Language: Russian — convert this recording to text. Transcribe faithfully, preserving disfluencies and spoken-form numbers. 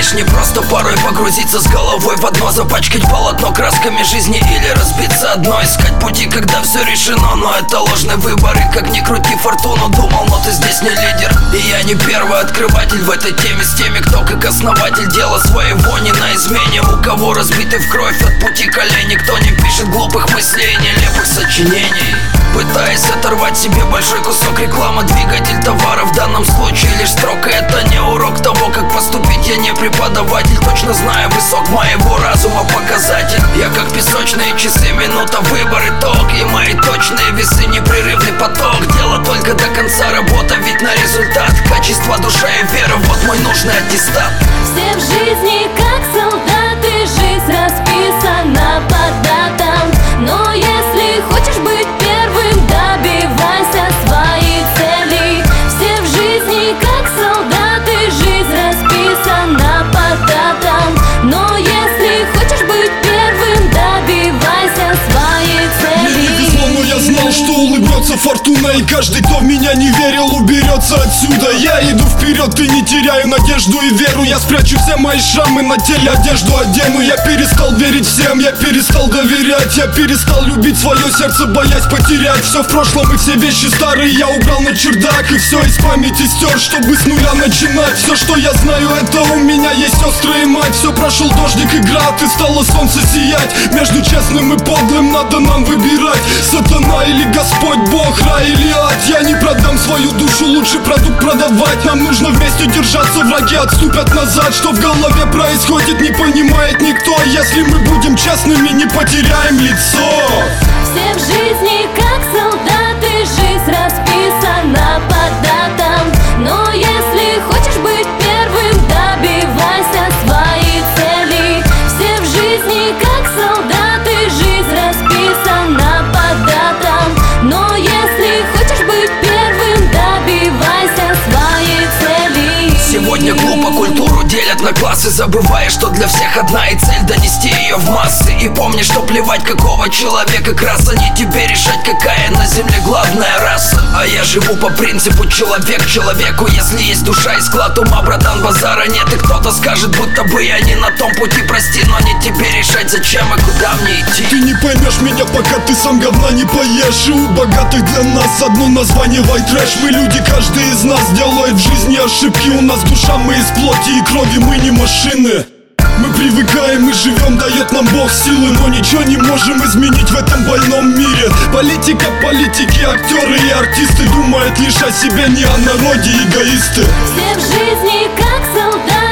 знаешь, не просто порой погрузиться с головой в одно, запачкать полотно красками жизни или разбиться одно. Искать пути, когда все решено, но это ложный выбор. И как ни крути фортуну, думал, но ты здесь не лидер. И я не первый открыватель в этой теме с теми, кто как основатель дела своего не на измене. У кого разбиты в кровь от пути колени, кто не пишет глупых мыслей и нелепых сочинений, пытаясь оторвать себе большой кусок. Реклама, двигатель товара, в данном случае лишь строка. Это не урок того, как поступить, я не преподаватель. Точно знаю высок моего разума показатель. Я как песочные часы, минута, выбор, итог. И мои точные весы, непрерывный поток. Дело только до конца, работа, ведь на результат. Качество, душа и вера, вот мой нужный аттестат. Все в жизни как солдаты, жизнь расписана по датам. Но если хочешь быть первым, добивайся своих целей. Все в жизни как солдаты, жизнь расписана по датам. Но если хочешь быть первым, добивайся своих целей. Мне не везло, но я знал, что улыбнется фортуна. И каждый, кто в меня не верил, уберется отсюда. Я иду вперед и не теряю надежду и веру. Я спрячу все мои шрамы, на теле одежду одену. Я перестал верить всем, я перестал доверять. Я перестал любить свое сердце, боясь потерять. Все в прошлом и все вещи старые я убрал на чердак. И все из памяти стер, чтобы с нуля начинать. Все, что я знаю, это у меня есть сестры и мать. Все прошел дождик и град, и стало солнце сиять. Между честным и подлым надо нам выбирать. Сатана или Господь, Бог, рай или ад. Я не продам свою душу, лучше продукт продавать. Нам нужно вместе держаться, враги отступят назад. Что в голове происходит, не понимает никто. Если мы будем честными, не потеряем лицо. Все в жизни как солдаты, жизнь расписана по датам. Но если хочешь быть первым, добивайся своих целей. Все в жизни как солдаты, жизнь расписана по датам. Но если хочешь быть первым, добивайся своих целей. Сегодня глупо культуру делят на классы, забывая, что для всех одна и цель — донести ее в массы. И помни, что плевать, какого человека краса, не тебе решать, какая на земле главная раса. А я живу по принципу человек человеку. Если есть душа и склад ума, братан, базара нет. И кто-то скажет, будто бы я не на том пути, прости, но не тебе решать, зачем и куда мне идти. Ты не поймешь меня, пока ты сам говна не поешь. И у богатых для нас одно название — white trash. Мы люди, каждый из нас делает в жизни ошибки. У нас душа, мы из плоти и крови, мы не машины. Мы привыкаем и живем, дает нам Бог силы, но ничего не можем изменить в этом больном мире. Политика, политики, актеры и артисты думают лишь о себе, не о народе, эгоисты. Все в жизни как солдаты.